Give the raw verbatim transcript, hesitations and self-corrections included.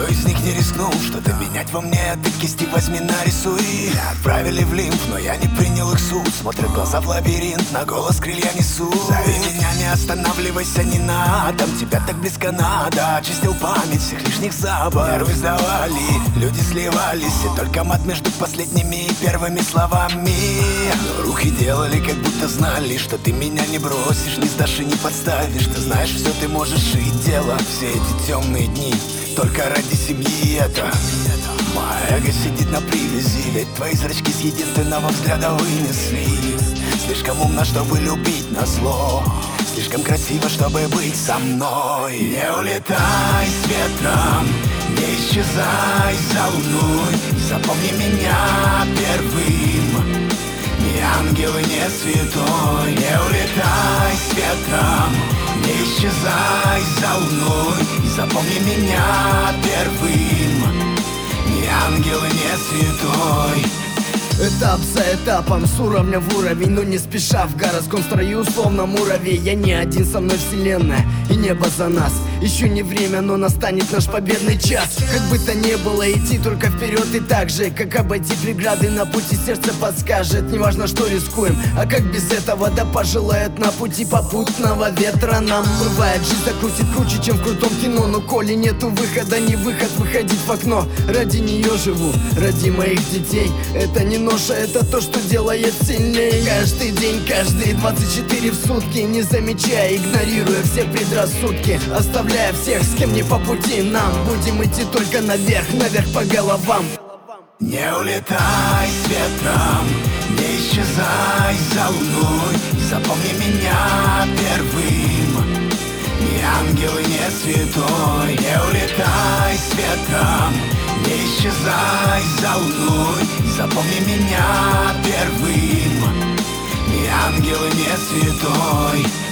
Никто из них не рискнул что-то менять во мне. Ты кисти возьми, нарисуй. Меня отправили в лимб, но я не принял их суд. Смотрят глаза в лабиринт, на голос крылья несу. Зови меня, не останавливайся ни на атом. Тебя так близко надо. Очистил память всех лишних забот. Нервы сдавали, люди сливались, и только мат между последними и первыми словами. Но руки делали, как будто знали, что ты меня не бросишь, не сдашь и не подставишь. Ты знаешь, все ты можешь жить дело. Все эти темные дни только ради семьи это. Моя эго сидит на привязи, ведь твои зрачки с единственного взгляда вынесли. Слишком умно, чтобы любить назло, слишком красиво, чтобы быть со мной. Не улетай с ветром, не исчезай за луной. Запомни меня первым, не ангел и не святой. Не улетай с ветром, не исчезай за луной. Запомни меня первым, не ангел и не святой. Этап за этапом, с уровня в уровень, но не спеша в городском строю, словно муравей. Я не один, со мной вселенная и небо за нас. Еще не время, но настанет наш победный час. Как бы то ни было, идти только вперед. И так же, как обойти преграды на пути, сердце подскажет. Неважно, что рискуем, а как без этого, да пожелает на пути попутного ветра нам. Бывает, жизнь закрутит круче, чем в крутом кино. Но коли нету выхода, не выход, выходить в окно. Ради нее живу, ради моих детей. Это не ноша, это то, что делает сильнее. Каждый день, каждые двадцать четыре в сутки, не замечая, игнорируя все предрассудки, оставляя всех, с кем не по пути нам. Будем идти только наверх, наверх по головам. Не улетай с ветром, не исчезай за луной. Запомни меня первым, не ангел и не святой. Не улетай с ветром, не исчезай за луной. Запомни меня первым, не ангел и не святой.